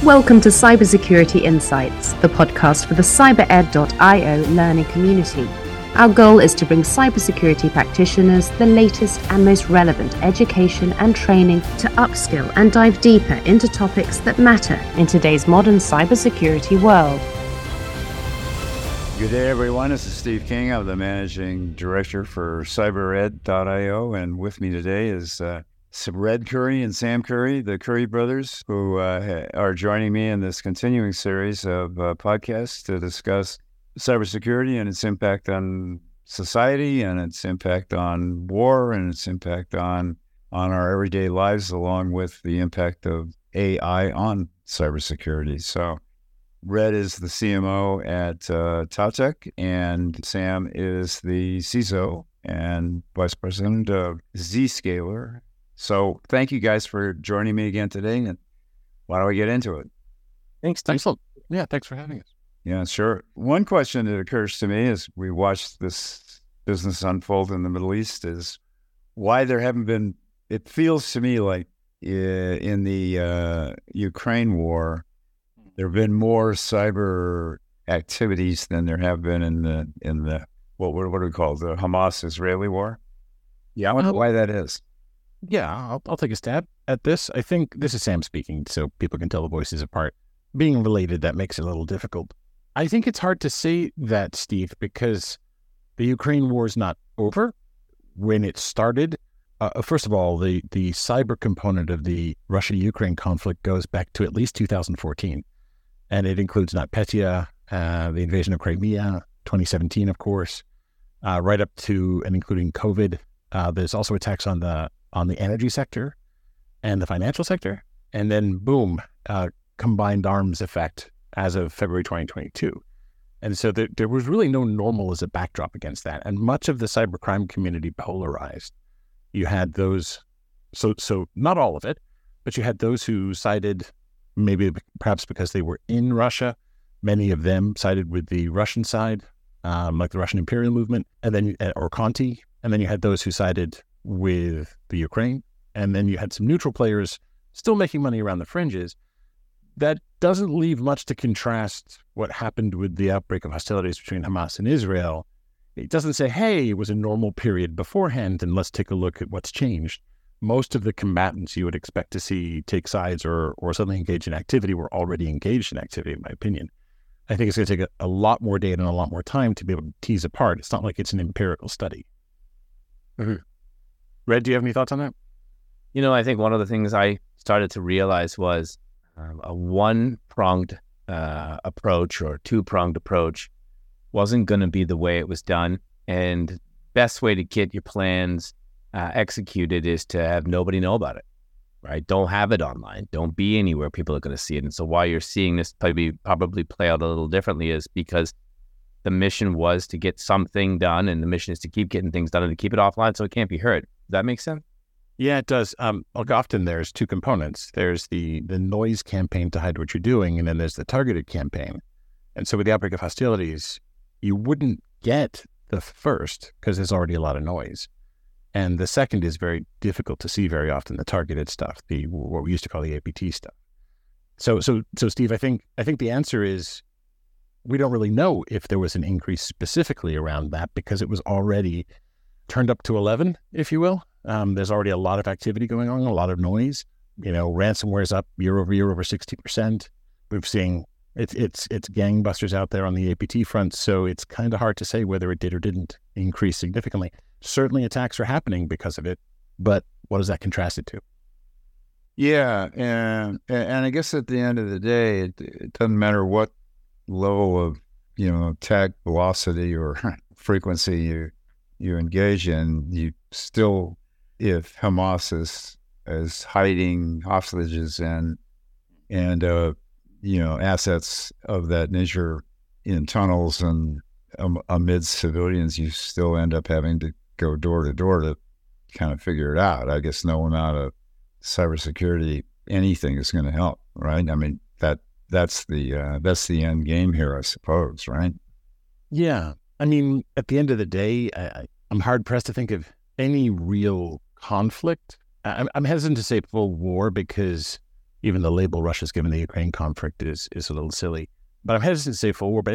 Welcome to Cybersecurity Insights, the podcast for the cybered.io learning community. Our goal is to bring cybersecurity practitioners the latest and most relevant education and training to upskill and dive deeper into topics that matter in today's modern cybersecurity world. Good day, everyone. This is Steve King. I'm the Managing Director for cybered.io, and with me today is Red Curry and Sam Curry, the Curry brothers, who are joining me in this continuing series of podcasts to discuss cybersecurity and its impact on society and its impact on war and its impact on our everyday lives, along with the impact of AI on cybersecurity. So Red is the CMO at Tautek, and Sam is the CISO and Vice President of Zscaler. So thank you guys for joining me again today, and why don't we get into it? Thanks for having us. Yeah, sure. One question that occurs to me as we watch this business unfold in the Middle East is why there haven't been, it feels to me like in the Ukraine war, there have been more cyber activities than there have been in the what do we call it, the Hamas-Israeli war? Yeah, I wonder why that is. Yeah, I'll take a stab at this. I think this is Sam speaking, so people can tell the voices apart. Being related, that makes it a little difficult. I think it's hard to say that, Steve, because the Ukraine war is not over. When it started, first of all, the cyber component of the Russia-Ukraine conflict goes back to at least 2014. And it includes NotPetya, the invasion of Crimea, 2017, of course, right up to and including COVID. There's also attacks on the energy sector and the financial sector. And then, boom, combined arms effect as of February 2022. And so there was really no normal as a backdrop against that. And much of the cybercrime community polarized. You had those, so not all of it, but you had those who sided, perhaps because they were in Russia. Many of them sided with the Russian side, like the Russian Imperial Movement, and then or Conti. And then you had those who sided with the Ukraine. And then you had some neutral players still making money around the fringes. That doesn't leave much to contrast what happened with the outbreak of hostilities between Hamas and Israel. It doesn't say, hey, it was a normal period beforehand, and let's take a look at what's changed. Most of the combatants you would expect to see take sides or suddenly engage in activity were already engaged in activity, in my opinion. I think it's going to take a lot more data and a lot more time to be able to tease apart. It's not like it's an empirical study. Mm-hmm. Red, do you have any thoughts on that? You know, I think one of the things I started to realize was a one-pronged approach or two-pronged approach wasn't going to be the way it was done. And best way to get your plans executed is to have nobody know about it, right? Don't have it online. Don't be anywhere people are going to see it. And so why you're seeing this probably play out a little differently is because the mission was to get something done, and the mission is to keep getting things done and to keep it offline so it can't be heard. Does that make sense? Yeah, it does. Often there's two components. There's the noise campaign to hide what you're doing, and then there's the targeted campaign. And so with the outbreak of hostilities, you wouldn't get the first because there's already a lot of noise. And the second is very difficult to see very often, the targeted stuff, what we used to call the APT stuff. So Steve, I think the answer is we don't really know if there was an increase specifically around that because it was already turned up to 11, if you will. There's already a lot of activity going on, a lot of noise. You know, ransomware's up year over year over 60%. We've seen it's gangbusters out there on the APT front, so it's kind of hard to say whether it did or didn't increase significantly. Certainly attacks are happening because of it, but what does that contrast it to? Yeah, and I guess at the end of the day, it doesn't matter what level of attack velocity or frequency you engage in. You still, if Hamas is hiding hostages and assets of that nature in tunnels and amidst civilians, you still end up having to go door to door to kind of figure it out. I guess no amount of cybersecurity, anything is going to help, right? I mean, that's the end game here, I suppose, right? Yeah. I mean, at the end of the day, I'm hard pressed to think of any real conflict. I'm hesitant to say full war because even the label Russia's given the Ukraine conflict is a little silly. But I'm hesitant to say full war. But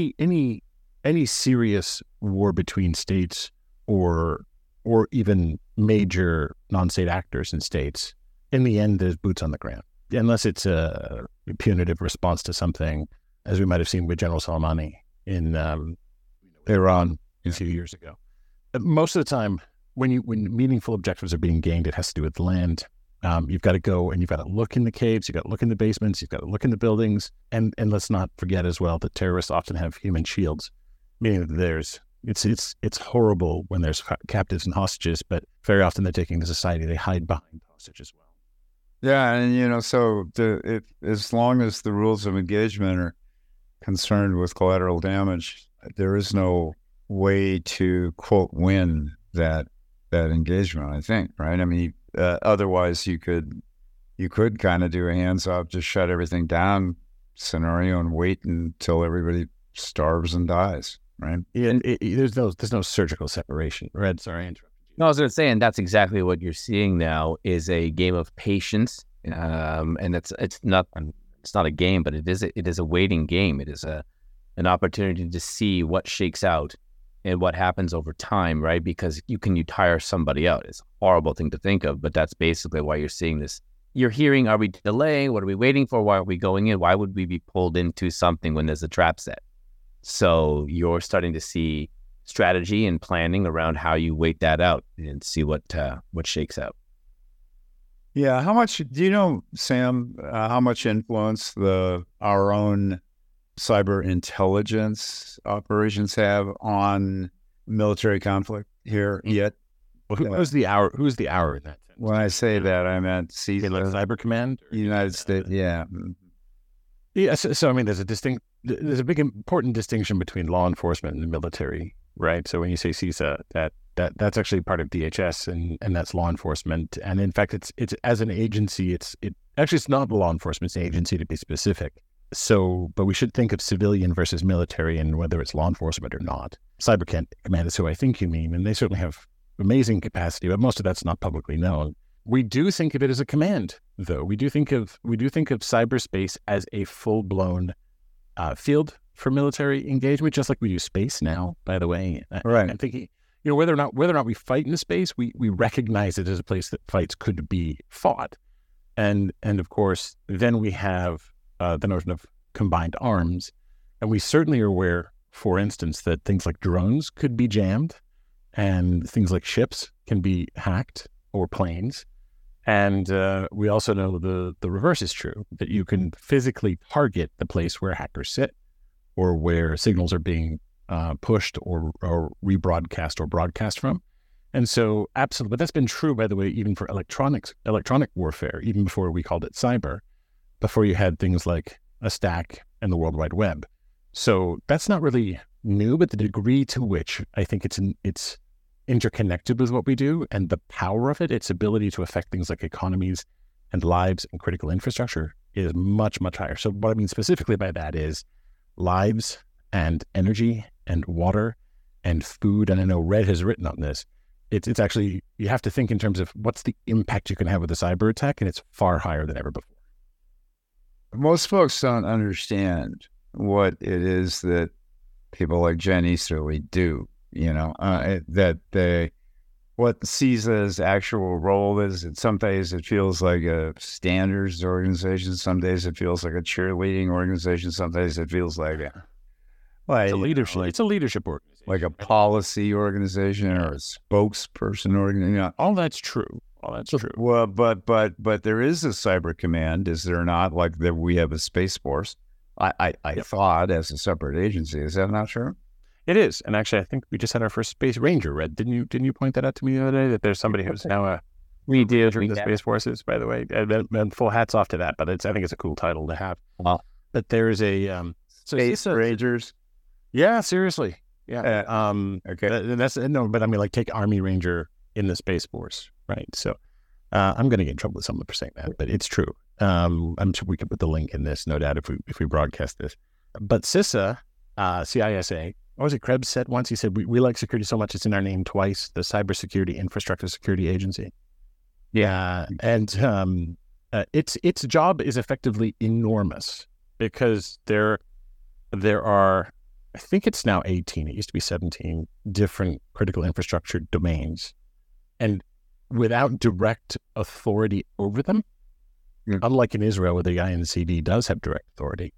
any serious war between states or even major non-state actors in states, in the end, there's boots on the ground, unless it's a punitive response to something, as we might have seen with General Soleimani in Iran a few years ago. Most of the time, when meaningful objectives are being gained, it has to do with land. You've got to go and you've got to look in the caves, you've got to look in the basements, you've got to look in the buildings, and let's not forget as well that terrorists often have human shields, meaning that it's horrible when there's captives and hostages, but very often they're taking the society, they hide behind hostage as well. Yeah, and so as long as the rules of engagement are concerned with collateral damage, there is no way to quote win that engagement, I think, right? I mean, otherwise you could kind of do a hands off, just shut everything down scenario and wait until everybody starves and dies, right? Yeah, there's no surgical separation. Red, sorry, I interrupted you. No, I was going to say, and that's exactly what you're seeing now is a game of patience, and it's not a game, but it is a waiting game. It is an opportunity to see what shakes out and what happens over time, right? Because you tire somebody out. It's a horrible thing to think of, but that's basically why you're seeing this. You're hearing, are we delaying? What are we waiting for? Why are we going in? Why would we be pulled into something when there's a trap set? So you're starting to see strategy and planning around how you wait that out and see what shakes out. Yeah. How much, do you know, Sam, how much influence our own cyber intelligence operations have on military conflict here yet? Well, who's the hour in that sense? When I say that, I meant like Cyber Command? United States, yeah. Yeah, so I mean, there's a big important distinction between law enforcement and the military, right? So when you say CISA, that's actually part of DHS, and that's law enforcement. And in fact, it's as an agency, it's not law enforcement, it's an agency to be specific. So, but we should think of civilian versus military and whether it's law enforcement or not. Cyber Command is who I think you mean, and they certainly have amazing capacity, but most of that's not publicly known. We do think of it as a command, though. We do think of cyberspace as a full-blown field for military engagement, just like we do space now, by the way. Right. I'm thinking, whether or not we fight in the space, we recognize it as a place that fights could be fought. And of course, then we have the notion of combined arms. And we certainly are aware, for instance, that things like drones could be jammed and things like ships can be hacked or planes. And we also know the reverse is true, that you can physically target the place where hackers sit or where signals are being pushed or rebroadcast or broadcast from. And so absolutely, but that's been true, by the way, even for electronic warfare, even before we called it cyber, before you had things like a stack and the World Wide Web. So that's not really new, but the degree to which I think it's interconnected with what we do and the power of it, its ability to affect things like economies and lives and critical infrastructure is much, much higher. So what I mean specifically by that is lives and energy and water and food. And I know Red has written on this. It's actually, you have to think in terms of what's the impact you can have with a cyber attack, and it's far higher than ever before. Most folks don't understand what it is that people like Jen Easterly do, what CISA's actual role is. And some days it feels like a standards organization. Some days it feels like a cheerleading organization. Some days it feels like it's a leadership. It's a leadership organization, like a policy organization or a spokesperson organization. All that's true. True. Well, but there is a cyber command, is there not? Like that, we have a space force. I thought as a separate agency. Is that not true? It is, and actually, I think we just had our first Space Ranger. Red, didn't you point that out to me the other day? That there's somebody who's now a Ranger of the Space Forces. By the way, and full hats off to that. But I think it's a cool title to have. Well, but there is a Space Rangers. Yeah, seriously. Yeah. Okay. That's no, but I mean, like take Army Ranger in the Space Force, right? So I'm going to get in trouble with someone for saying that, but it's true. I'm sure we could put the link in this, no doubt, if we broadcast this. But CISA, CISA, what was it Krebs said once? He said, we like security so much it's in our name twice, the Cybersecurity Infrastructure Security Agency. Yeah. And its job is effectively enormous because there are, I think it's now 18, it used to be 17 different critical infrastructure domains. And without direct authority over them, unlike in Israel where the INCD does have direct authority,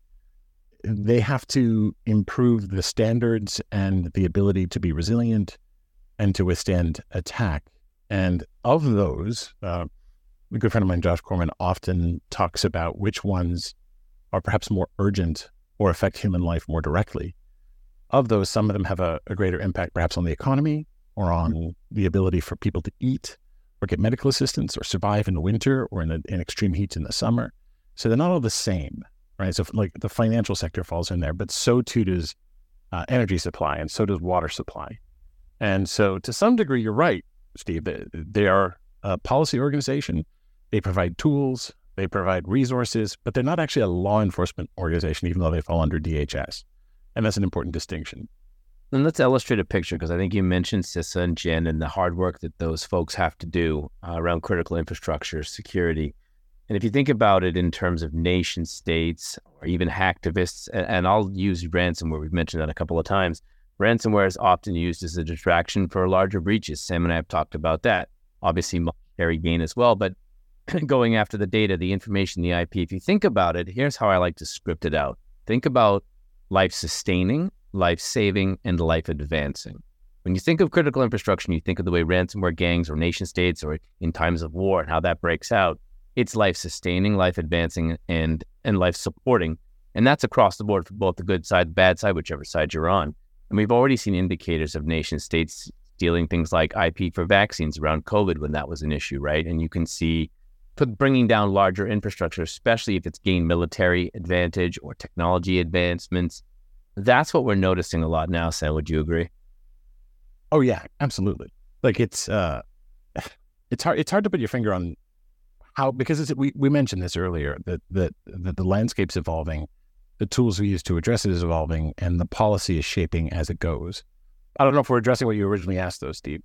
they have to improve the standards and the ability to be resilient and to withstand attack. And of those, a good friend of mine, Josh Corman, often talks about which ones are perhaps more urgent or affect human life more directly. Of those, some of them have a greater impact perhaps on the economy or on the ability for people to eat or get medical assistance or survive in the winter or in extreme heat in the summer. So they're not all the same, right? So like the financial sector falls in there, but so too does energy supply and so does water supply. And so to some degree, you're right, Steve, they are a policy organization. They provide tools, they provide resources, but they're not actually a law enforcement organization, even though they fall under DHS. And that's an important distinction. And let's illustrate a picture, because I think you mentioned CISA and Jen and the hard work that those folks have to do around critical infrastructure security. And if you think about it in terms of nation states or even hacktivists, and I'll use ransomware, we've mentioned that a couple of times. Ransomware is often used as a distraction for larger breaches. Sam and I have talked about that. Obviously, monetary gain as well, but going after the data, the information, the IP. If you think about it, here's how I like to script it out. Think about life-sustaining, life-saving, and life-advancing. When you think of critical infrastructure, you think of the way ransomware gangs or nation states or in times of war and how that breaks out. It's life-sustaining, life-advancing, and life-supporting. And that's across the board for both the good side, the bad side, whichever side you're on. And we've already seen indicators of nation states stealing things like IP for vaccines around COVID when that was an issue, right? And you can see bringing down larger infrastructure, especially if it's gained military advantage or technology advancements. That's what we're noticing a lot now, Sam. Would you agree? Oh yeah, absolutely. Like it's hard to put your finger on how, because we mentioned this earlier, that the landscape's evolving, the tools we use to address it is evolving, and the policy is shaping as it goes. I don't know if we're addressing what you originally asked, though, Steve.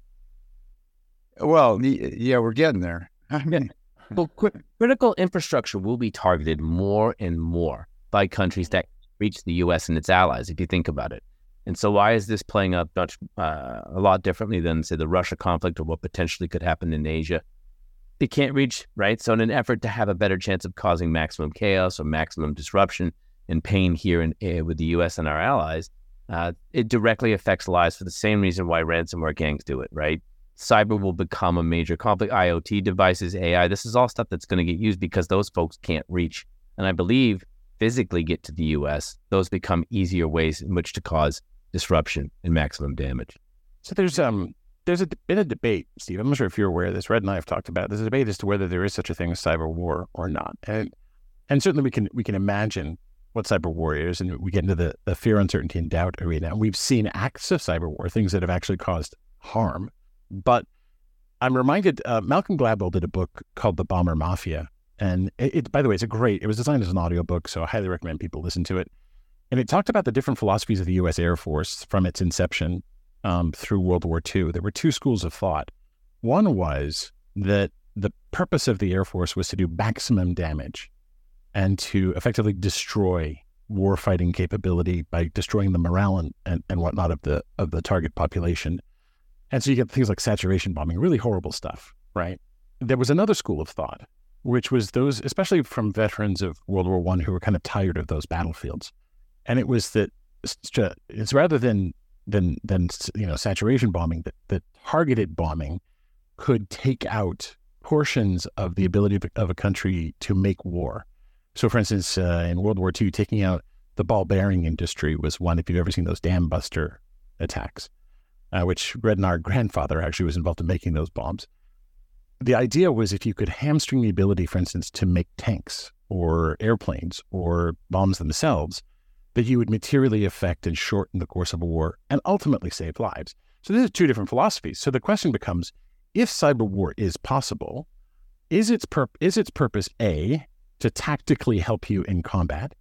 Well, yeah, we're getting there. Well, critical infrastructure will be targeted more and more by countries that reach the U.S. and its allies, if you think about it. And so why is this playing out a lot differently than, say, the Russia conflict or what potentially could happen in Asia? It can't reach, right? So in an effort to have a better chance of causing maximum chaos or maximum disruption and pain here with the U.S. and our allies, it directly affects lives for the same reason why ransomware gangs do it, right? Cyber will become a major conflict. IoT devices, AI, this is all stuff that's going to get used because those folks can't reach, and I believe physically get to the U.S. Those become easier ways in which to cause disruption and maximum damage. So there's been a debate, Steve. I'm not sure if you're aware of this. Red and I have talked about it. There's a debate as to whether there is such a thing as cyber war or not, and certainly we can imagine what cyber war is, and we get into the fear, uncertainty, and doubt arena. And we've seen acts of cyber war, things that have actually caused harm. But I'm reminded, Malcolm Gladwell did a book called The Bomber Mafia. And it, by the way, it was designed as an audiobook, so I highly recommend people listen to it. And it talked about the different philosophies of the U.S. Air Force from its inception through World War II. There were two schools of thought. One was that the purpose of the Air Force was to do maximum damage and to effectively destroy warfighting capability by destroying the morale and whatnot of the target population. And so you get things like saturation bombing, really horrible stuff, right? There was another school of thought, which was those, especially from veterans of World War I who were kind of tired of those battlefields. And it was that it's rather than saturation bombing, that targeted bombing could take out portions of the ability of a country to make war. So for instance, in World War II, taking out the ball bearing industry was one, if you've ever seen those dam buster attacks. Which Red and our grandfather actually was involved in making those bombs. The idea was if you could hamstring the ability, for instance, to make tanks or airplanes or bombs themselves, that you would materially affect and shorten the course of a war and ultimately save lives. So these are two different philosophies. So the question becomes, if cyber war is possible, is its purpose A, to tactically help you in combat,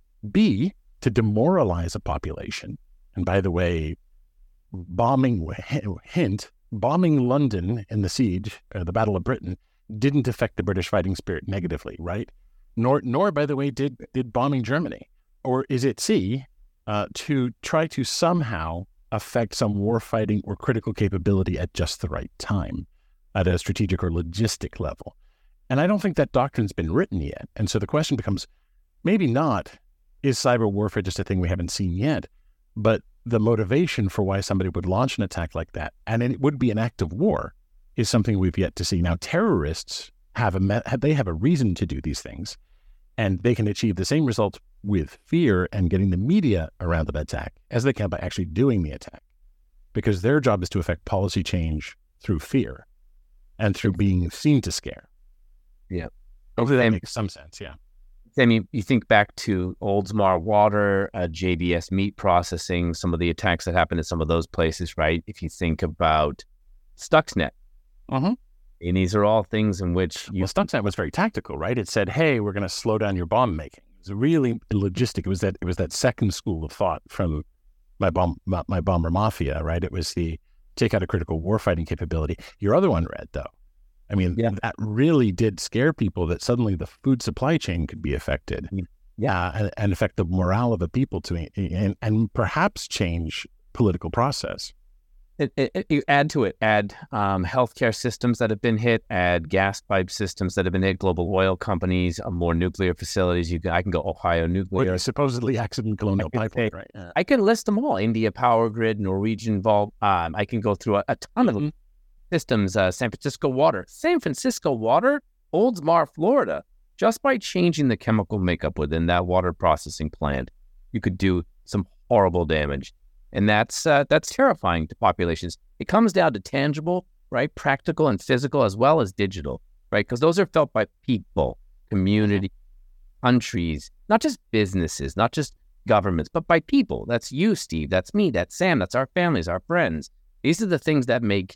B, to demoralize a population? And by the way, bombing London in the siege, the Battle of Britain, didn't affect the British fighting spirit negatively, right? Nor, by the way, did bombing Germany. Or is it C, to try to somehow affect some warfighting or critical capability at just the right time, at a strategic or logistic level? And I don't think that doctrine's been written yet. And so the question becomes, maybe not, is cyber warfare just a thing we haven't seen yet? But the motivation for why somebody would launch an attack like that, and it would be an act of war, is something we've yet to see. Now, terrorists have a reason to do these things, and they can achieve the same result with fear and getting the media around the attack as they can by actually doing the attack, because their job is to affect policy change through fear and through being seen to scare. Yeah. Hopefully that makes some sense, yeah. I mean, you think back to Oldsmar Water, JBS meat processing, some of the attacks that happened in some of those places, right? If you think about Stuxnet, and these are all things in which Stuxnet was very tactical, right? It said, "Hey, we're going to slow down your bomb making." It was really logistic. It was that second school of thought from my bomber mafia, right? It was the take out a critical warfighting capability. Your other one, Red, though. I mean, that really did scare people that suddenly the food supply chain could be affected, and affect the morale of the people and perhaps change political process. You add to it, healthcare systems that have been hit, add gas pipe systems that have been hit, global oil companies, more nuclear facilities. I can go Ohio Nuclear. Supposedly accident colonial pipeline, right? Yeah. I can list them all. India Power Grid, Norwegian Vault. I can go through a ton of them. Systems, San Francisco Water, Oldsmar, Florida. Just by changing the chemical makeup within that water processing plant, you could do some horrible damage. And that's terrifying to populations. It comes down to tangible, right? Practical and physical as well as digital, right? Because those are felt by people, community, countries, not just businesses, not just governments, but by people. That's you, Steve. That's me. That's Sam. That's our families, our friends. These are the things that make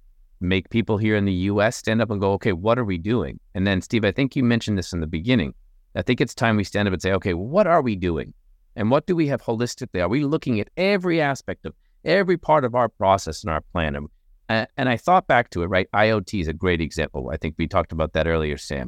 people here in the U.S. stand up and go, okay, what are we doing? And then, Steve, I think you mentioned this in the beginning. I think it's time we stand up and say, okay, what are we doing? And what do we have holistically? Are we looking at every aspect of every part of our process and our plan? And I thought back to it, right? IoT is a great example. I think we talked about that earlier, Sam.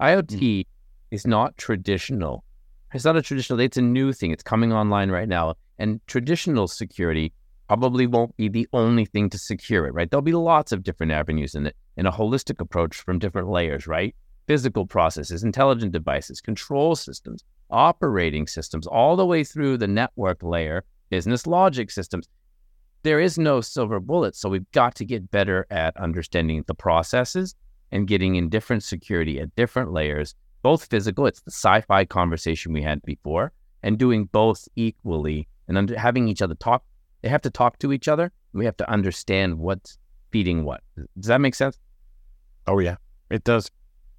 IoT is not traditional. It's not a traditional, it's a new thing. It's coming online right now. And traditional security probably won't be the only thing to secure it, right? There'll be lots of different avenues in it, and a holistic approach from different layers, right? Physical processes, intelligent devices, control systems, operating systems, all the way through the network layer, business logic systems. There is no silver bullet, so we've got to get better at understanding the processes and getting in different security at different layers, both physical, it's the sci-fi conversation we had before, and doing both equally and having each other talk. They have to talk to each other. We have to understand what's feeding what. Does that make sense? Oh, yeah, it does.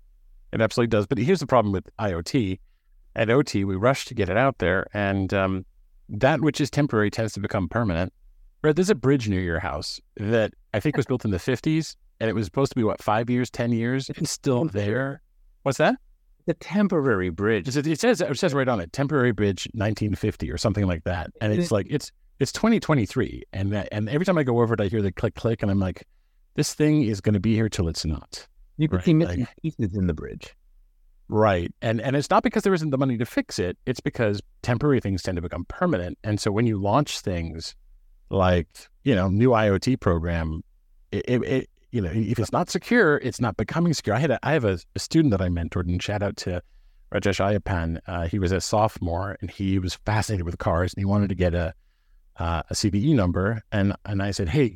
It absolutely does. But here's the problem with IoT. At OT, we rush to get it out there, and that which is temporary tends to become permanent. Right, there's a bridge near your house that I think was built in the 50s, and it was supposed to be, 5 years, 10 years? It's still there. What's that? The temporary bridge. It says right on it, temporary bridge 1950 or something like that. And it's like, it's 2023. And every time I go over it, I hear the click, click, and I'm like, this thing is going to be here till it's not. You can see missing pieces in the bridge. Right. And it's not because there isn't the money to fix it. It's because temporary things tend to become permanent. And so when you launch things like, new IoT program, it if it's not secure, it's not becoming secure. I have a student that I mentored, and shout out to Rajesh Ayapan. He was a sophomore, and he was fascinated with cars, and he wanted to get a CVE number. And I said, hey,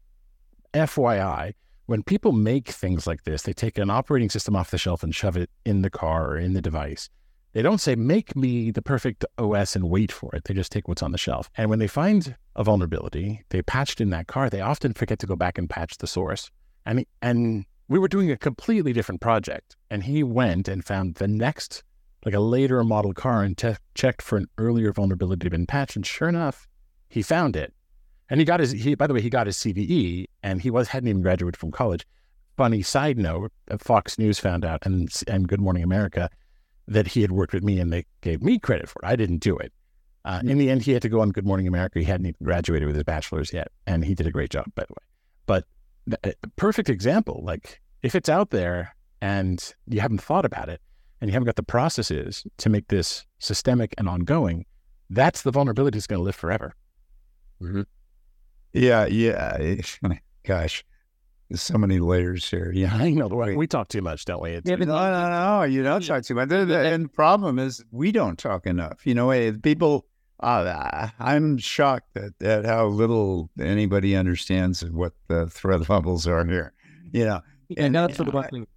FYI, when people make things like this, they take an operating system off the shelf and shove it in the car or in the device. They don't say, make me the perfect OS and wait for it. They just take what's on the shelf. And when they find a vulnerability, they patched in that car, they often forget to go back and patch the source. And we were doing a completely different project. And he went and found the next, like a later model car, and checked for an earlier vulnerability to been patched. And sure enough, he found it. And he got his CVE, and he hadn't even graduated from college. Funny side note, Fox News found out, and Good Morning America, that he had worked with me, and they gave me credit for it. I didn't do it. In the end, he had to go on Good Morning America. He hadn't even graduated with his bachelor's yet, and he did a great job, by the way. But perfect example, like, if it's out there, and you haven't thought about it, and you haven't got the processes to make this systemic and ongoing, that's the vulnerability that's going to live forever. Mm-hmm. Yeah. Gosh, there's so many layers here. Yeah, I know. We talk too much, don't we? No, you don't talk too much. And the problem is we don't talk enough. People, I'm shocked at how little anybody understands what the threat levels are here. And that's the one thing.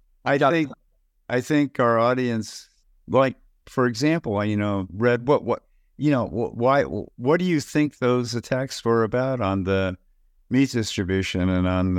I think our audience, like, for example, Red, what do you think those attacks were about on the meat distribution and on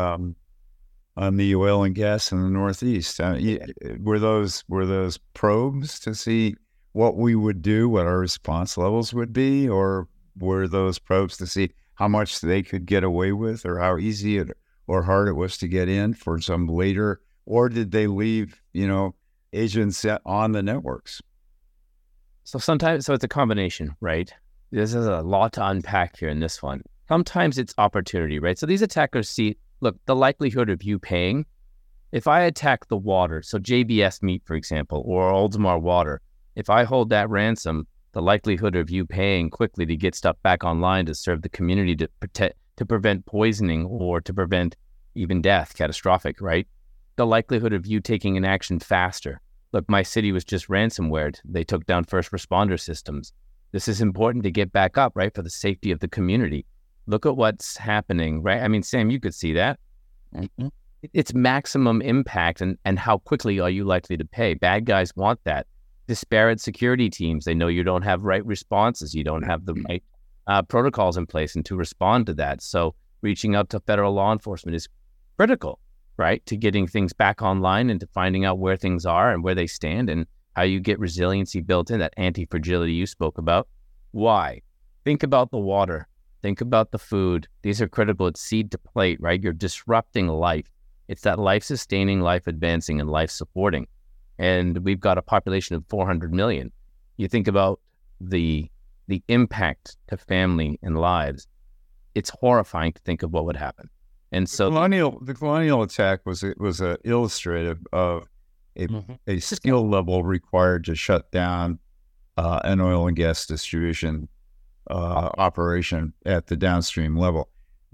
the oil and gas in the Northeast? Were those probes to see what we would do, what our response levels would be, or were those probes to see how much they could get away with, or how easy or hard it was to get in for some later, or did they leave, agents on the networks? So it's a combination, right? This is a lot to unpack here in this one. Sometimes it's opportunity, right? So these attackers see, look, the likelihood of you paying. If I attack the water, so JBS Meat, for example, or Oldsmar Water, if I hold that ransom, the likelihood of you paying quickly to get stuff back online to serve the community, to prevent poisoning or to prevent even death, catastrophic, right? The likelihood of you taking an action faster. Look, my city was just ransomwared. They took down first responder systems. This is important to get back up, right, for the safety of the community. Look at what's happening, right? I mean, Sam, you could see that. Mm-hmm. It's maximum impact and how quickly are you likely to pay? Bad guys want that. Disparate security teams, they know you don't have right responses. You don't have the right protocols in place and to respond to that. So reaching out to federal law enforcement is critical, right, to getting things back online and to finding out where things are and where they stand and how you get resiliency built in, that anti-fragility you spoke about. Why? Think about the water. Think about the food. These are critical. It's seed to plate, right? You're disrupting life. It's that life-sustaining, life-advancing, and life-supporting. And we've got a population of 400 million. You think about the impact to family and lives. It's horrifying to think of what would happen. And so the colonial attack was illustrative of a skill level required to shut down an oil and gas distribution operation at the downstream level.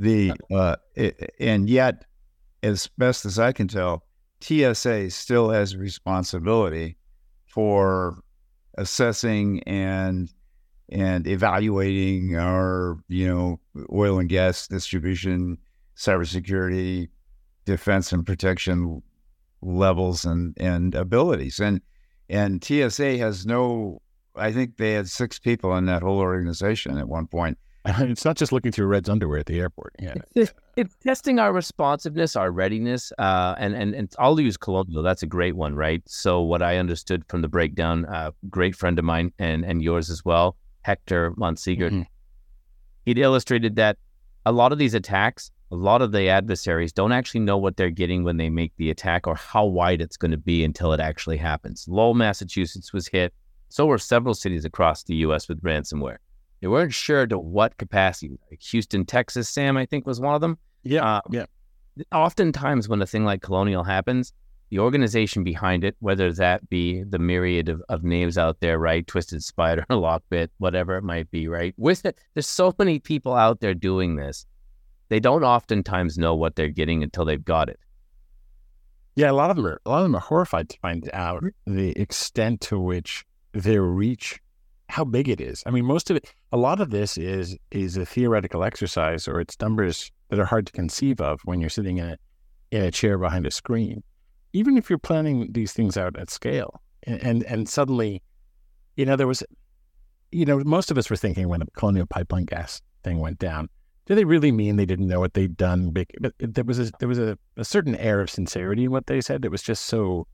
And yet, as best as I can tell, TSA still has responsibility for assessing and evaluating our oil and gas distribution, cybersecurity, defense and protection levels and abilities. And TSA has I think they had 6 people in that whole organization at one point. It's not just looking through Red's underwear at the airport. Yeah, it's testing our responsiveness, our readiness, and I'll use Colonial. That's a great one, right? So what I understood from the breakdown, great friend of mine and yours as well, Hector Monseegert, he'd illustrated that a lot of these attacks, a lot of the adversaries don't actually know what they're getting when they make the attack or how wide it's going to be until it actually happens. Lowell, Massachusetts was hit. So were several cities across the U.S. with ransomware. They weren't sure to what capacity. Like Houston, Texas, Sam, I think was one of them. Yeah. Oftentimes when a thing like Colonial happens, the organization behind it, whether that be the myriad of names out there, right? Twisted Spider, Lockbit, whatever it might be, right? With it, there's so many people out there doing this. They don't oftentimes know what they're getting until they've got it. Yeah, a lot of them are horrified to find out the extent to which their reach, how big it is. I mean, a lot of this is a theoretical exercise, or it's numbers that are hard to conceive of when you're sitting in a chair behind a screen. Even if you're planning these things out at scale, and suddenly, there was, most of us were thinking when the Colonial Pipeline gas thing went down, do they really mean they didn't know what they'd done? But there was a certain air of sincerity in what they said. It was just so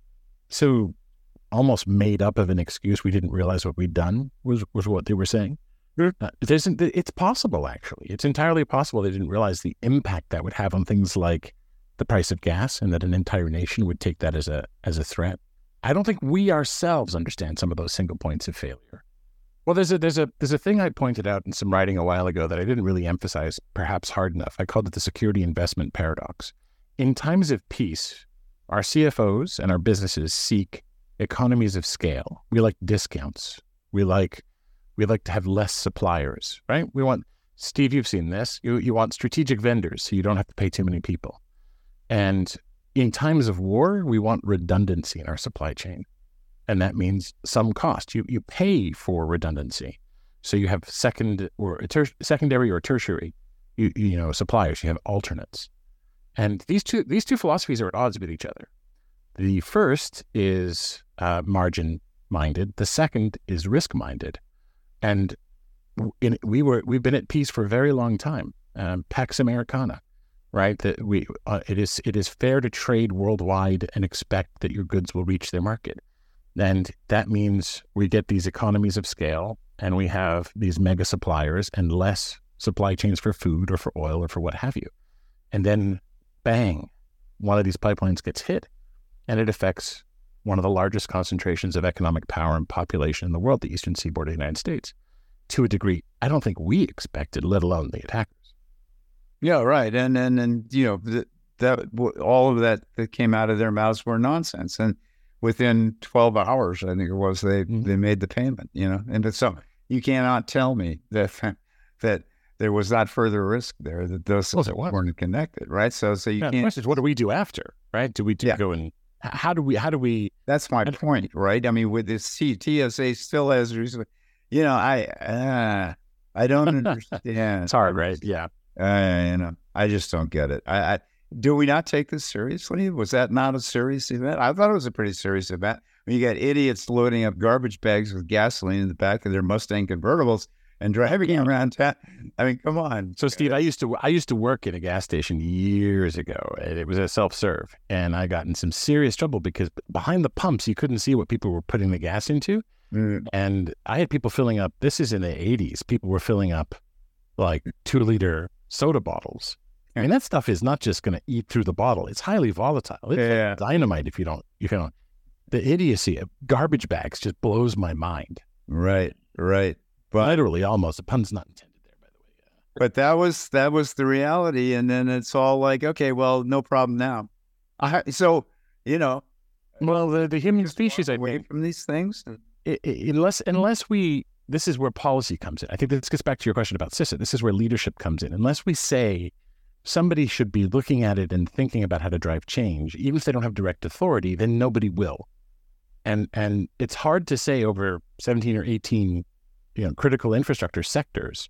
almost made up of an excuse. We didn't realize what we'd done was what they were saying. It's possible, actually. It's entirely possible they didn't realize the impact that would have on things like the price of gas, and that an entire nation would take that as a threat. I don't think we ourselves understand some of those single points of failure. Well, there's a thing I pointed out in some writing a while ago that I didn't really emphasize perhaps hard enough. I called it the security investment paradox. In times of peace, our CFOs and our businesses seek economies of scale. We like discounts. We like to have less suppliers, right? We want, Steve, you've seen this. You want strategic vendors so you don't have to pay too many people. And in times of war, we want redundancy in our supply chain. And that means some cost. You pay for redundancy. So you have secondary or tertiary suppliers. You have alternates. And these two philosophies are at odds with each other. The first is margin-minded. The second is risk-minded. And we've been at peace for a very long time. Pax Americana, right? That it is fair to trade worldwide and expect that your goods will reach their market. And that means we get these economies of scale, and we have these mega suppliers and less supply chains for food or for oil or for what have you. And then, bang, one of these pipelines gets hit, and it affects one of the largest concentrations of economic power and population in the world, the eastern seaboard of the United States, to a degree I don't think we expected, let alone the attackers. Yeah, right. And all of that came out of their mouths were nonsense. And within 12 hours, I think it was, they made the payment, And so you cannot tell me that there was not further risk there, that those weren't connected, right? So you can't. The question is, what do we do after, right? Do we go and how do we? That's my point, right? I mean, with this TSA still has, I don't understand. It's hard, right? Yeah. I just don't get it. Do we not take this seriously? Was that not a serious event? I thought it was a pretty serious event. When you got idiots loading up garbage bags with gasoline in the back of their Mustang convertibles and driving around town. I mean, come on. So, Steve, I used to work at a gas station years ago, and it was a self-serve, and I got in some serious trouble because behind the pumps, you couldn't see what people were putting the gas into. And I had people filling up, this is in the 80s, people were filling up like 2-liter soda bottles. I mean, that stuff is not just going to eat through the bottle. It's highly volatile. It's like dynamite if you don't. The idiocy of garbage bags just blows my mind. Right. But literally, almost. The pun's not intended there, by the way. But that was the reality, and then it's all like, okay, well, no problem now. Well, the human species, I think, from these things, unless we. This is where policy comes in. I think this gets back to your question about CISA. This is where leadership comes in. Unless we say somebody should be looking at it and thinking about how to drive change, even if they don't have direct authority, then nobody will. And it's hard to say over 17 or 18, critical infrastructure sectors.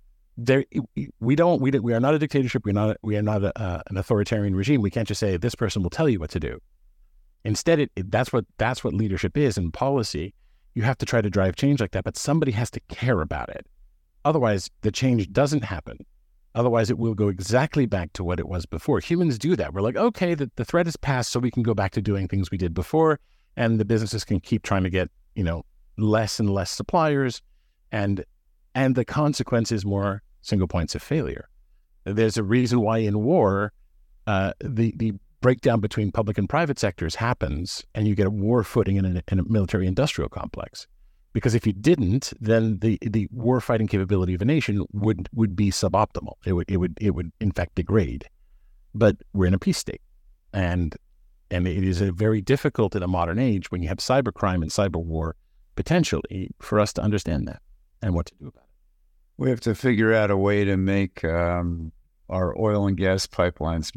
We are not a dictatorship. We are not an authoritarian regime. We can't just say this person will tell you what to do. Instead, that's what leadership is in policy. You have to try to drive change like that, but somebody has to care about it. Otherwise, the change doesn't happen. Otherwise, it will go exactly back to what it was before. Humans do that. We're like, okay, the threat is past, so we can go back to doing things we did before, and the businesses can keep trying to get, less and less suppliers, and the consequence is more single points of failure. There's a reason why in war, the breakdown between public and private sectors happens, and you get a war footing in a military-industrial complex. Because if you didn't, then the war fighting capability of a nation would be suboptimal. It would in fact degrade. But we're in a peace state, and it is very difficult in a modern age when you have cybercrime and cyber war potentially for us to understand that and what to do about it. We have to figure out a way to make our oil and gas pipelines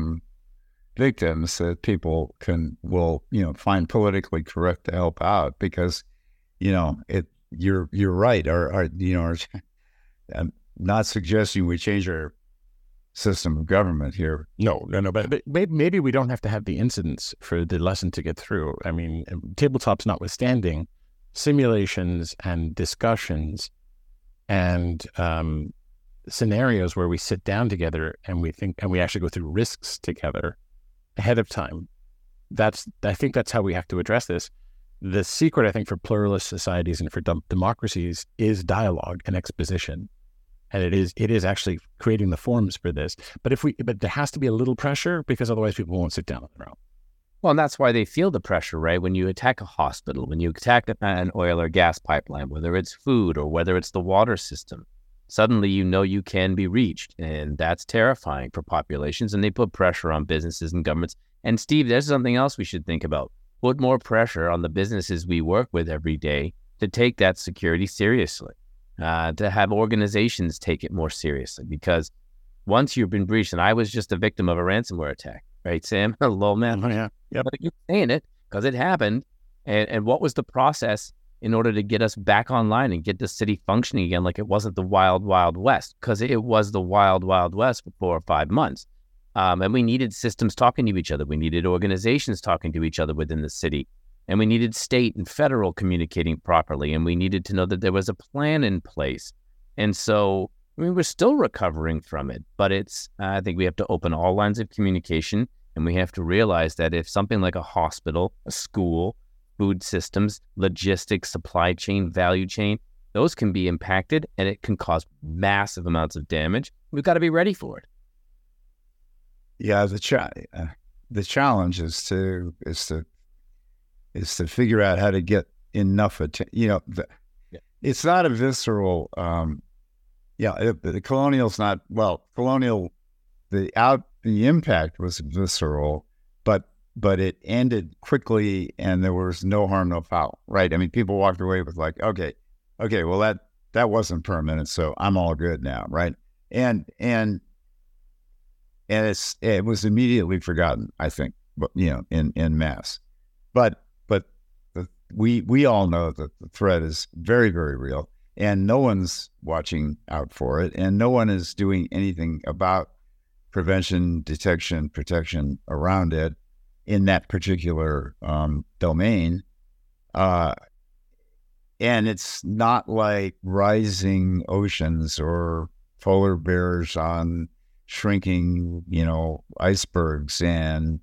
victims that people will find politically correct to help out, because you're right. I'm not suggesting we change our system of government here. No. But maybe we don't have to have the incidents for the lesson to get through. I mean, tabletops notwithstanding, simulations and discussions and scenarios where we sit down together and we think, and we actually go through risks together ahead of time. I think that's how we have to address this. The secret, I think, for pluralist societies and for democracies is dialogue and exposition, and it is actually creating the forms for this. But there has to be a little pressure, because otherwise people won't sit down on their own. Well, and that's why they feel the pressure, right? When you attack a hospital, when you attack an oil or gas pipeline, whether it's food or whether it's the water system, suddenly you know you can be reached. And that's terrifying for populations. And they put pressure on businesses and governments. And Steve, there's something else we should think about. Put more pressure on the businesses we work with every day to take that security seriously, to have organizations take it more seriously. Because once you've been breached, and I was just a victim of a ransomware attack, right, Sam? Hello, man. Oh, yeah. Yep. But you're saying it because it happened. And what was the process in order to get us back online and get the city functioning again like it wasn't the wild, wild west? Because it was the wild, wild west for 4 or 5 months. And we needed systems talking to each other. We needed organizations talking to each other within the city. And we needed state and federal communicating properly. And we needed to know that there was a plan in place. And so, I mean, we're still recovering from it. But I think we have to open all lines of communication. And we have to realize that if something like a hospital, a school, food systems, logistics, supply chain, value chain, those can be impacted and it can cause massive amounts of damage. We've got to be ready for it. Yeah, the challenge is to figure out how to get enough attention. It's not a visceral. The colonial's not colonial. The impact was visceral, but it ended quickly, and there was no harm, no foul. Right? I mean, people walked away with like, okay, well that wasn't permanent, so I'm all good now, right? And it was immediately forgotten, I think, but in mass. But we all know that the threat is very, very real, and no one's watching out for it, and no one is doing anything about prevention, detection, protection around it in that particular domain. And it's not like rising oceans or polar bears on shrinking, icebergs and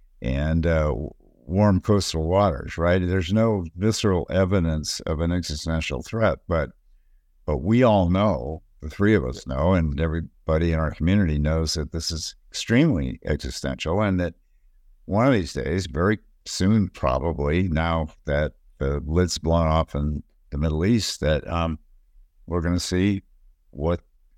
warm coastal waters, right? There's no visceral evidence of an existential threat, but we all know, the three of us know, and everybody in our community knows that this is extremely existential, and that one of these days, very soon, probably, now that the lid's blown off in the Middle East, that we're going to see what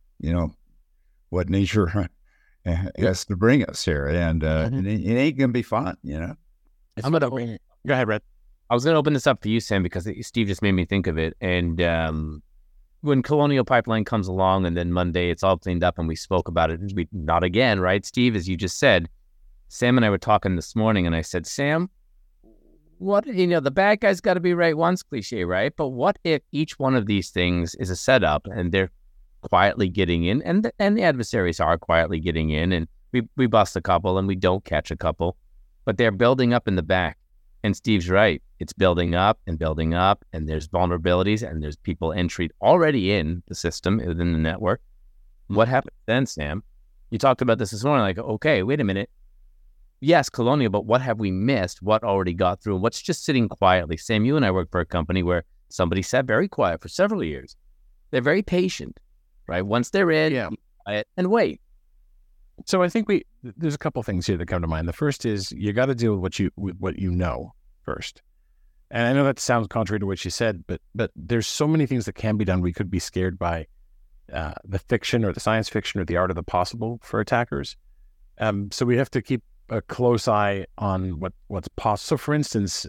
nature has to bring us here, and it ain't going to be fun, I'm going to go ahead, Red. I was going to open this up for you, Sam, because Steve just made me think of it. And when Colonial Pipeline comes along, and then Monday it's all cleaned up, and we spoke about it, not again, right, Steve? As you just said, Sam and I were talking this morning, and I said, Sam, what, the bad guy's got to be right once, cliche, right? But what if each one of these things is a setup, and they're quietly getting in, and the adversaries are quietly getting in, and we bust a couple, and we don't catch a couple, but they're building up in the back. And Steve's right. It's building up, and there's vulnerabilities, and there's people entry already in the system, within the network. What happens then, Sam? You talked about this morning, like, okay, wait a minute. Yes, Colonial, but what have we missed? What already got through? What's just sitting quietly? Sam, you and I work for a company where somebody sat very quiet for several years. They're very patient, right? Once they're in, quiet and wait. So I think there's a couple things here that come to mind. The first is you got to deal with what you know first. And I know that sounds contrary to what you said, but there's so many things that can be done. We could be scared by the fiction or the science fiction or the art of the possible for attackers. So we have to keep a close eye on what's possible. So for instance,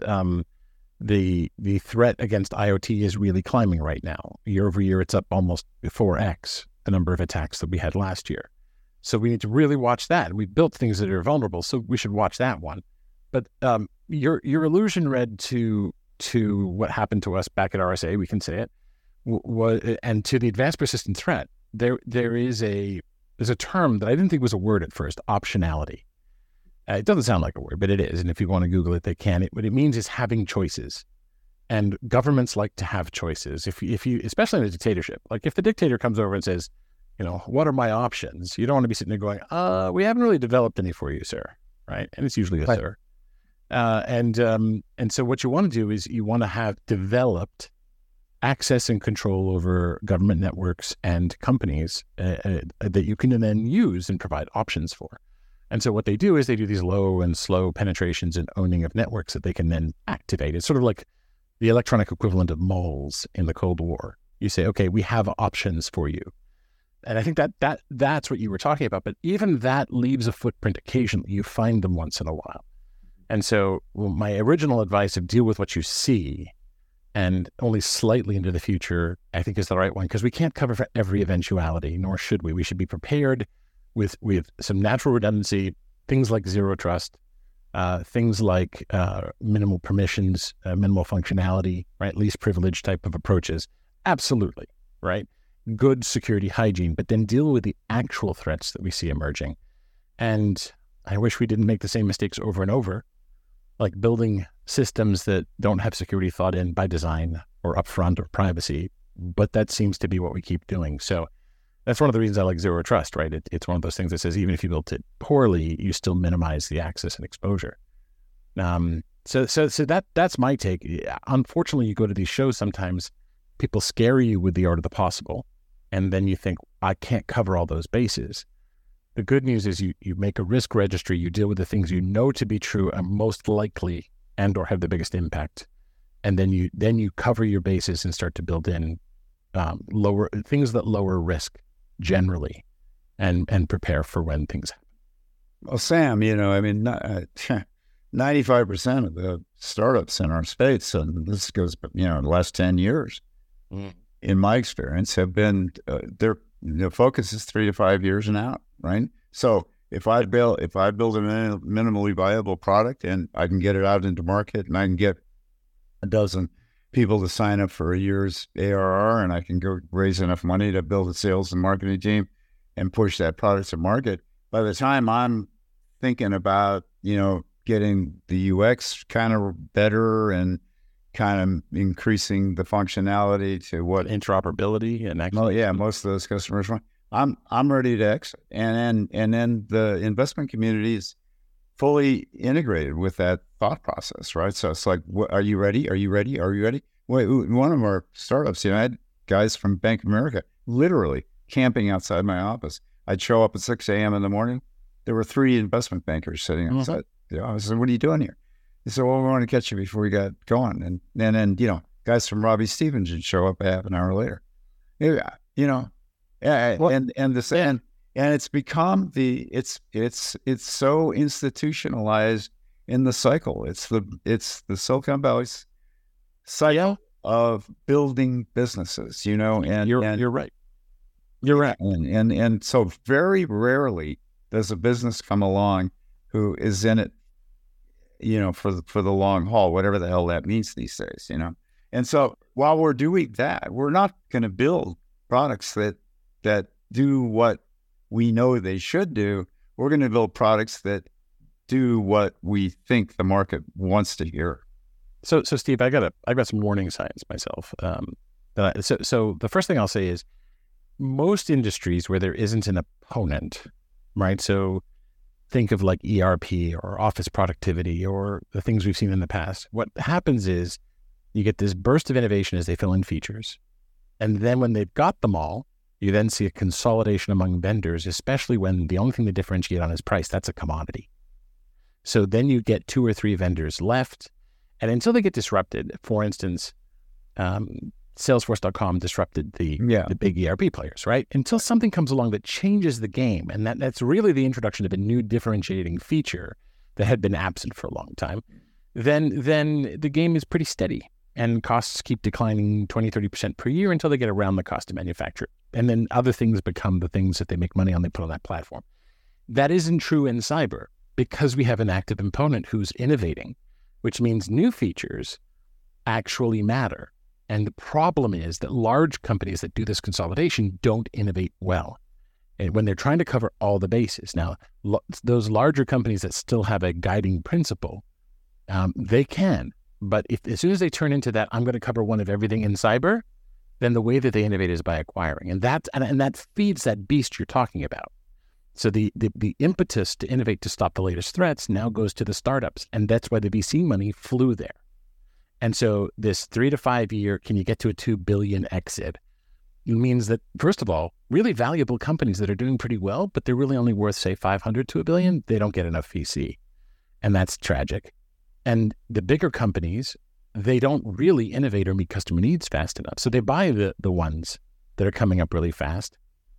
the threat against IoT is really climbing right now. Year over year, it's up almost 4x the number of attacks that we had last year. So we need to really watch that. We built things that are vulnerable, so we should watch that one. But your allusion, Red, to what happened to us back at RSA, we can say it, and to the advanced persistent threat, there's a term that I didn't think was a word at first, optionality. It doesn't sound like a word, but it is. And if you want to Google it, they can. What it means is having choices. And governments like to have choices. If you, especially in a dictatorship, like if the dictator comes over and says, what are my options? You don't want to be sitting there going, we haven't really developed any for you, sir. Right? And it's usually a right. Sir. And so what you want to do is you want to have developed access and control over government networks and companies that you can then use and provide options for. And so what they do is they do these low and slow penetrations and owning of networks that they can then activate. It's sort of like the electronic equivalent of moles in the Cold War. You say, okay, we have options for you. And I think that's what you were talking about. But even that leaves a footprint occasionally. You find them once in a while. And so my original advice of deal with what you see and only slightly into the future, I think is the right one, because we can't cover for every eventuality, nor should we. We should be prepared with some natural redundancy, things like zero trust, things like minimal permissions, minimal functionality, right? Least privilege type of approaches. Absolutely, right? Good security hygiene, but then deal with the actual threats that we see emerging. And I wish we didn't make the same mistakes over and over, like building systems that don't have security thought in by design or upfront or privacy, but that seems to be what we keep doing. So that's one of the reasons I like zero trust, right? It's one of those things that says even if you built it poorly, you still minimize the access and exposure. So that's my take. Unfortunately, you go to these shows sometimes, people scare you with the art of the possible, and then you think, I can't cover all those bases. The good news is you make a risk registry, you deal with the things you know to be true and most likely and or have the biggest impact. And then you cover your bases and start to build in lower things that lower risk generally and prepare for when things happen. Well, Sam, 95% of the startups in our space, and this goes, the last 10 years, in my experience, have been, the focus is 3 to 5 years and out, right? So if I build a minimally viable product and I can get it out into market and I can get a dozen people to sign up for a year's ARR and I can go raise enough money to build a sales and marketing team and push that product to market, by the time I'm thinking about, getting the UX kind of better and kind of increasing the functionality to what interoperability and actually, most of those customers want, I'm ready to exit, and then the investment community is fully integrated with that thought process, right? So it's like, are you ready? Are you ready? Are you ready? Wait, one of our startups, I had guys from Bank of America literally camping outside my office. I'd show up at 6 a.m. in the morning. There were 3 investment bankers sitting outside. I said, "What are you doing here?" They said, "Well, we want to catch you before we got going." And then guys from Robbie Stevens would show up half an hour later. And it's become it's so institutionalized in the cycle. It's the Silicon Valley's cycle of building businesses, and you're right. You're right. And so very rarely does a business come along who is in it, for the long haul, whatever the hell that means these days, And so while we're doing that, we're not going to build products that do what we know they should do. We're going to build products that do what we think the market wants to hear. So Steve, I've got some warning signs myself. So the first thing I'll say is most industries where there isn't an opponent, right? So think of like ERP or office productivity or the things we've seen in the past. What happens is you get this burst of innovation as they fill in features. And then when they've got them all, you then see a consolidation among vendors, especially when the only thing they differentiate on is price. That's a commodity. So then you get 2 or 3 vendors left. And until they get disrupted, for instance, Salesforce.com disrupted the big ERP players, right? Until something comes along that changes the game. And that's really the introduction of a new differentiating feature that had been absent for a long time. Then the game is pretty steady and costs keep declining 20, 30% per year until they get around the cost to manufacture. And then other things become the things that they make money on, they put on that platform. That isn't true in cyber because we have an active opponent who's innovating, which means new features actually matter. And the problem is that large companies that do this consolidation don't innovate well. And when they're trying to cover all the bases. Now, those larger companies that still have a guiding principle, they can. But as soon as they turn into that, I'm going to cover one of everything in cyber, then the way that they innovate is by acquiring. And that feeds that beast you're talking about. So the impetus to innovate to stop the latest threats now goes to the startups. And that's why the VC money flew there. And so this 3 to 5 year, can you get to a 2 billion exit? It means that, first of all, really valuable companies that are doing pretty well, but they're really only worth, say, 500 to $1 billion, they don't get enough VC. And that's tragic. And the bigger companies, they don't really innovate or meet customer needs fast enough. So they buy the ones that are coming up really fast.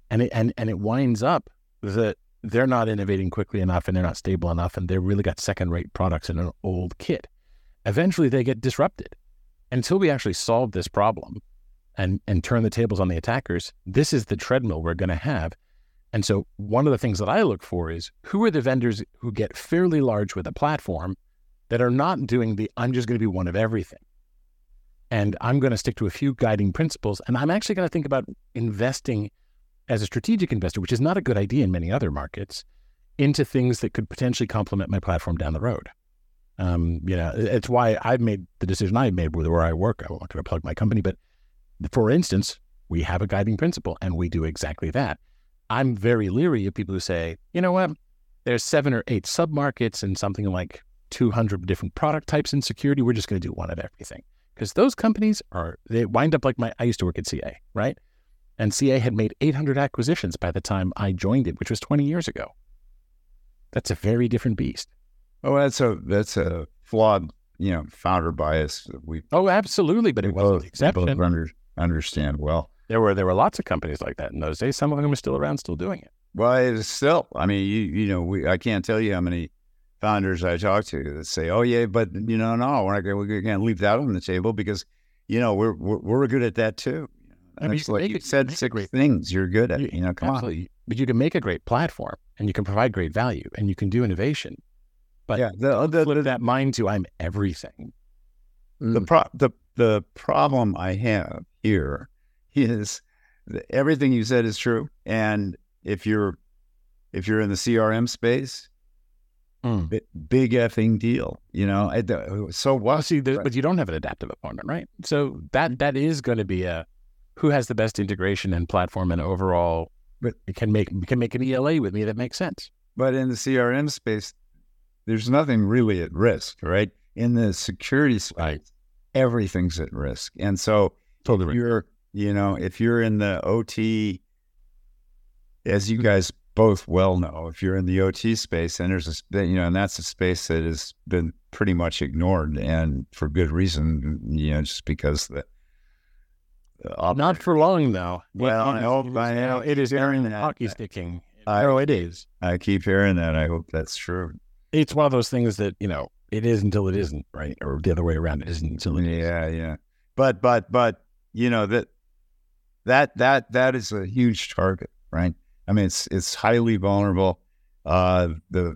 And it winds up that they're not innovating quickly enough and they're not stable enough and they've really got second-rate products in an old kit. Eventually they get disrupted. Until we actually solve this problem and turn the tables on the attackers, this is the treadmill we're going to have. And so one of the things that I look for is who are the vendors who get fairly large with a platform that are not doing I'm just going to be one of everything. And I'm going to stick to a few guiding principles. And I'm actually going to think about investing as a strategic investor, which is not a good idea in many other markets, into things that could potentially complement my platform down the road. It's why I've made the decision I made with where I work. I'm not going to plug my company, but for instance, we have a guiding principle and we do exactly that. I'm very leery of people who say, you know what, there's 7 or 8 sub-markets and something like 200 different product types in security. We're just going to do one of everything. Because those companies they wind up like I used to work at CA, right? And CA had made 800 acquisitions by the time I joined it, which was 20 years ago. That's a very different beast. Oh, that's a flawed, founder bias. Absolutely, but it wasn't the exception. Both understand well. There were lots of companies like that in those days. Some of them are still around, still doing it. Well, it is still. I mean, I can't tell you how many founders I talk to that say, "Oh yeah, but no, we're going to leave that on the table because we're good at that too." I mean, you said 6 things you're good at. Come on. But you can make a great platform and you can provide great value and you can do innovation. But flip that mind to I'm everything. The problem I have here is that everything you said is true, and if you're in the CRM space. Big effing deal, So what? But you don't have an adaptive opponent, right? So that is going to be who has the best integration and platform and overall. But it can make an ELA with me that makes sense. But in the CRM space, there's nothing really at risk, right? In the security space, everything's at risk, and so totally. If you're in the OT, as you guys both well know, if you're in the OT space, and and that's a space that has been pretty much ignored, and for good reason, just because not for long though. Well, I hope it is hearing that hockey sticking. It is. I keep hearing that. I hope that's true. It's one of those things that it is until it isn't, right? Or the other way around, it isn't until it is. Yeah. But that is a huge target, right? I mean, it's highly vulnerable. The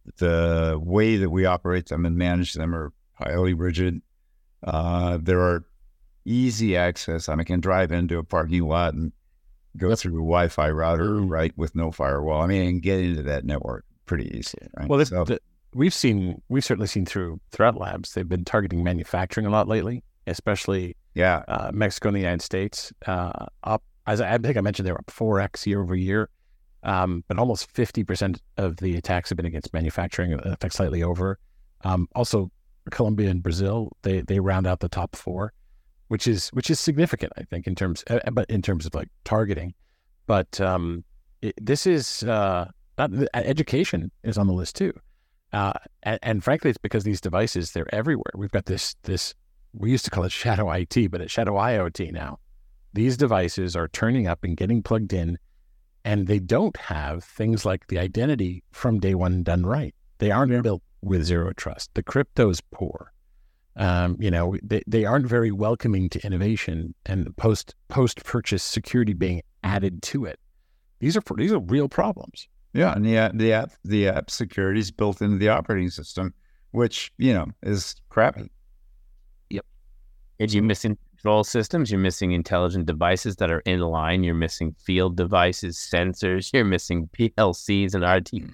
way that we operate them and manage them are highly rigid. There are easy access. I mean, I can drive into a parking lot and go through a Wi-Fi router, right, with no firewall. I mean, I can get into that network pretty easy. Right? Well, we've certainly seen through Threat Labs, they've been targeting manufacturing a lot lately, especially Mexico and the United States. Up, as I think I mentioned, they're up 4x year over year. But almost 50% of the attacks have been against manufacturing, in fact, slightly over. Also, Colombia and Brazil, they round out the top 4, which is significant, I think, in terms of like targeting. But this is education is on the list too, and frankly, it's because these devices, they're everywhere. We've got this we used to call it shadow IT, but it's shadow IoT now. These devices are turning up and getting plugged in. And they don't have things like the identity from day one done right. They aren't built with zero trust. The crypto is poor. They aren't very welcoming to innovation and post-purchase security being added to it. These are real problems. Yeah, and the app security is built into the operating system, which is crappy. Yep. And you're missing control systems. You're missing intelligent devices that are in line. You're missing field devices, sensors. You're missing PLCs and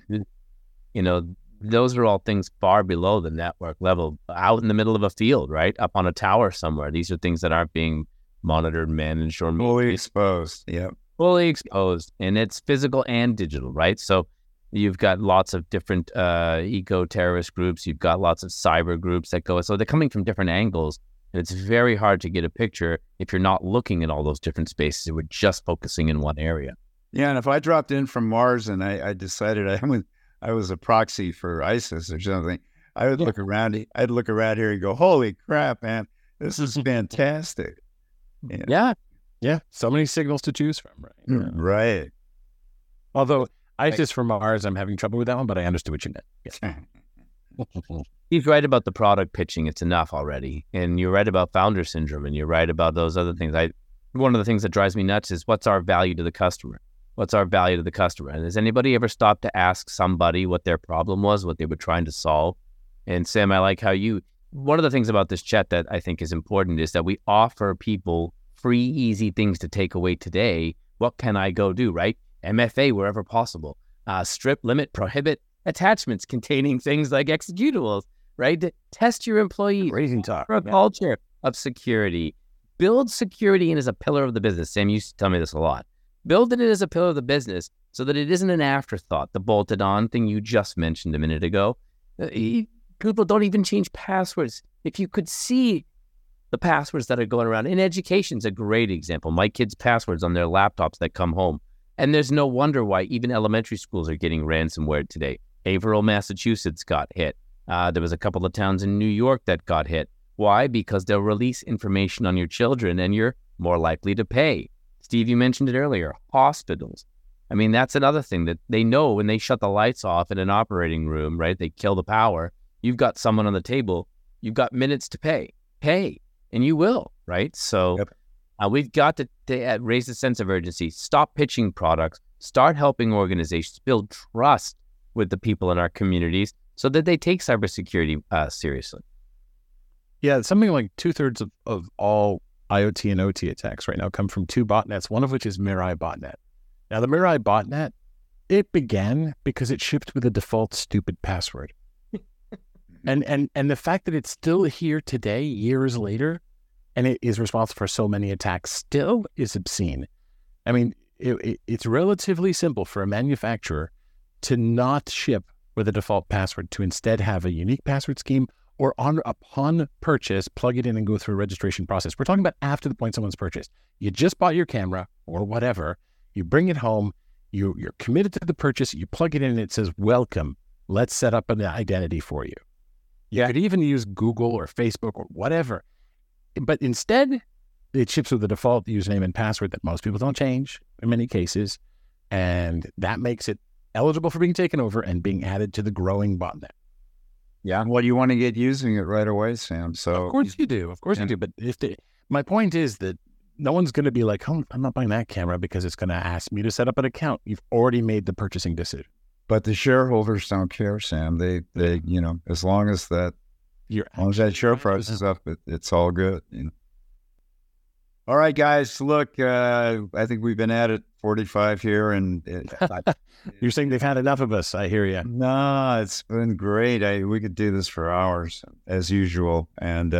RT. Those are all things far below the network level, out in the middle of a field, right? Up on a tower somewhere. These are things that aren't being monitored, managed, or fully exposed. Yeah. Fully exposed. And it's physical and digital, right? So you've got lots of different eco-terrorist groups. You've got lots of cyber groups that go. So they're coming from different angles. And it's very hard to get a picture if you're not looking at all those different spaces. We're just focusing in one area. Yeah, and if I dropped in from Mars and I decided I was a proxy for ISIS or something, I would look around. I'd look around here and go, "Holy crap, man! This is fantastic." Yeah. So many signals to choose from, right? Right. Although ISIS for Mars, I'm having trouble with that one, but I understood what you meant. Yes. He's right about the product pitching. It's enough already. And you're right about founder syndrome, and you're right about those other things. One of the things that drives me nuts is what's our value to the customer? What's our value to the customer? And has anybody ever stopped to ask somebody what their problem was, what they were trying to solve? And Sam, I like how one of the things about this chat that I think is important is that we offer people free, easy things to take away today. What can I go do, right? MFA wherever possible. Strip, limit, prohibit attachments containing things like executables, right? To test your employees. Raising talk. For a culture of security. Build security in as a pillar of the business. Sam used to tell me this a lot. Build it as a pillar of the business so that it isn't an afterthought, the bolted on thing you just mentioned a minute ago. People don't even change passwords. If you could see the passwords that are going around. In education is a great example. My kids' passwords on their laptops that come home. And there's no wonder why even elementary schools are getting ransomware today. Haverhill, Massachusetts got hit. There was a couple of towns in New York that got hit. Why? Because they'll release information on your children and you're more likely to pay. Steve, you mentioned it earlier, hospitals. I mean, that's another thing that they know when they shut the lights off in an operating room, right? They kill the power. You've got someone on the table. You've got minutes to pay. Pay, and you will, right? So we've got to raise the sense of urgency. Stop pitching products. Start helping organizations build trust with the people in our communities so that they take cybersecurity seriously. Yeah, something like 2/3 of all IoT and OT attacks right now come from two botnets, one of which is Mirai botnet. Now, the Mirai botnet, it began because it shipped with a default stupid password. and the fact that it's still here today, years later, and it is responsible for so many attacks still is obscene. I mean, it's relatively simple for a manufacturer to not ship with a default password, to instead have a unique password scheme, or upon purchase, plug it in and go through a registration process. We're talking about after the point someone's purchased. You just bought your camera or whatever, you bring it home, you're committed to the purchase, you plug it in and it says, welcome, let's set up an identity for you. You could even use Google or Facebook or whatever. But instead, it ships with the default username and password that most people don't change in many cases. And that makes it eligible for being taken over and being added to the growing botnet. Yeah. Well, you want to get using it right away, Sam. So of course you do. Of course you do. But my point is that no one's going to be like, oh, I'm not buying that camera because it's going to ask me to set up an account. You've already made the purchasing decision. But the shareholders don't care, Sam. They as long as that share price is up, it's all good. You know. All right, guys. Look, I think we've been at it 45 here, and you're saying they've had enough of us. I hear you. No, it's been great. We could do this for hours as usual, and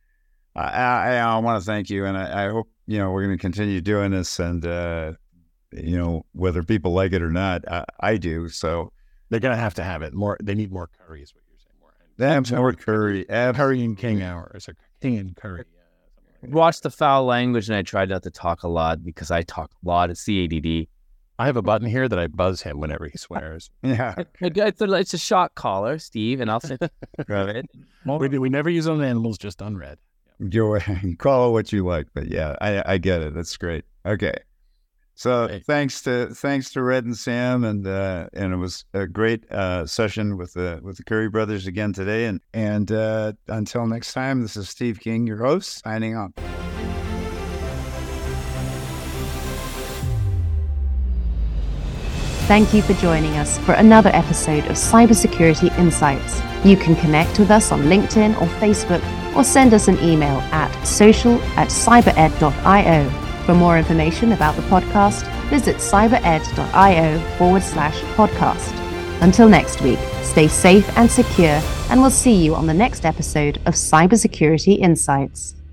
I want to thank you, and I hope we're going to continue doing this, and whether people like it or not, I do. So they're going to have it more. They need more curry, is what you're saying. More curry. Curry and King hours, or King and curry. Watch the foul language, and I try not to talk a lot because I talk a lot. It's the ADD. I have a button here that I buzz him whenever he swears. Yeah. It's a shot caller, Steve, and I'll say it. We never use on animals, just on red. You call it what you like, but yeah, I get it. That's great. Okay. So thanks to Red and Sam, and it was a great session with the Curry brothers again today. And until next time, this is Steve King, your host, signing off. Thank you for joining us for another episode of Cybersecurity Insights. You can connect with us on LinkedIn or Facebook, or send us an email at social@cybered.io. For more information about the podcast, visit cybered.io/podcast. Until next week, stay safe and secure, and we'll see you on the next episode of Cybersecurity Insights.